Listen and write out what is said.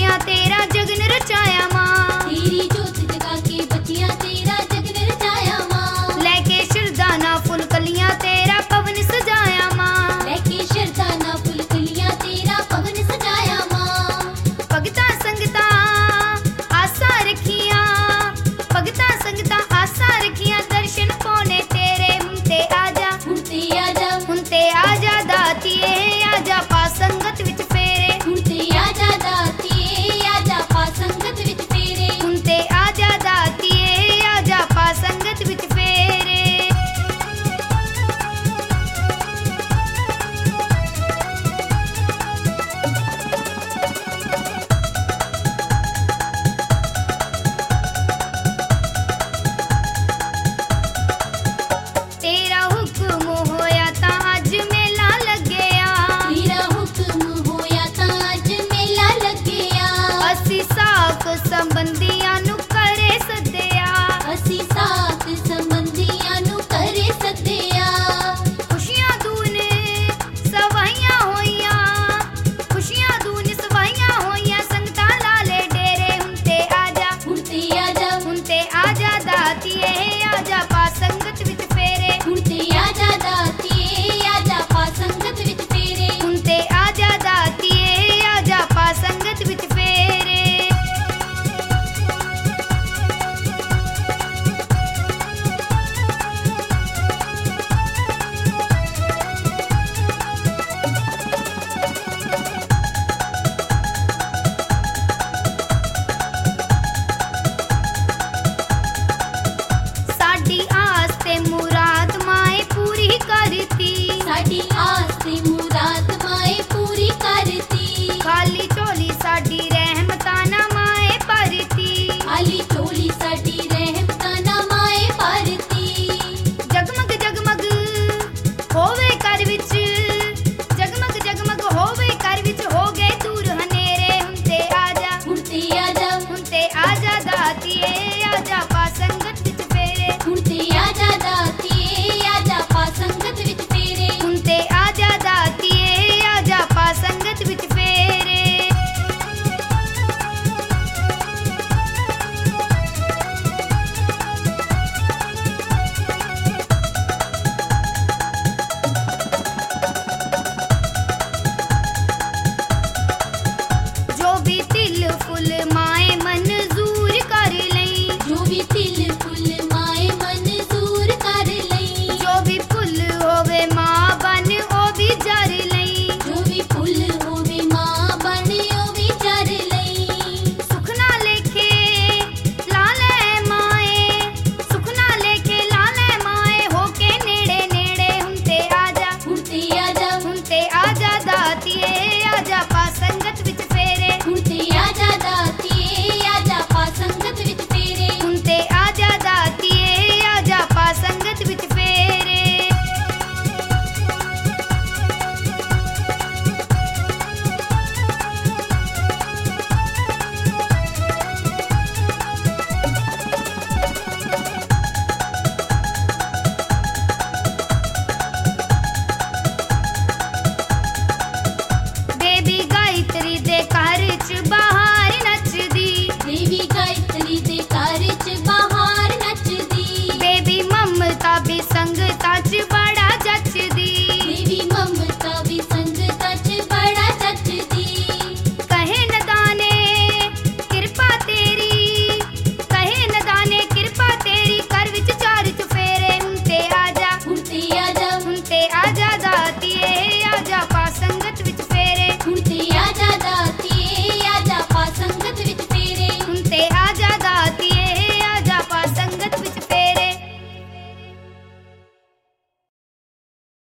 बच्चियां तेरा जगन रचाया माँ, तेरी जोत जगा के बच्चियां तेरा जगन रचाया माँ। लेके शिरदाना फुल कलियां तेरा पवन सजाया माँ, लेके शरदाना फुल कलियां तेरा पवन सजाया माँ। भगता संगता आशा रखियां, भगता संगता आशा रखियां, दर्शन पाने तेरे हुंते आजा, हुणते आजा, हुंते आजा दातिए आजा पा संगत विच फेरे, हुणते आजा दातिए आजा पा संगत विच फेरे। हुंते आजा दातिए आजा पा संगत विच फेरे। तेरा हुक्म होया तां अज मेला लगेया, तेरा हुक्म होया तां अज मेला लगेया। असी साक संबंधियां नु करे सद्दिया, असी साथ संबंधियां नु करे सद्दिया। खुशियां दून सवाइयां होइयां, खुशियां दून सवाइयां होइयां, संगतां लाले डेरे हुंते आजा, हुणते आजा, हुंते आजा दातिए आजा पा संगत विच फेरे, हुणते आजा दातिए आजा पा संगत विच फेरे। हुंते आजा दातिए आजा पा संगत विच फेरे। साडी आस ते मुराद माए पूरी करती, साडी आस ते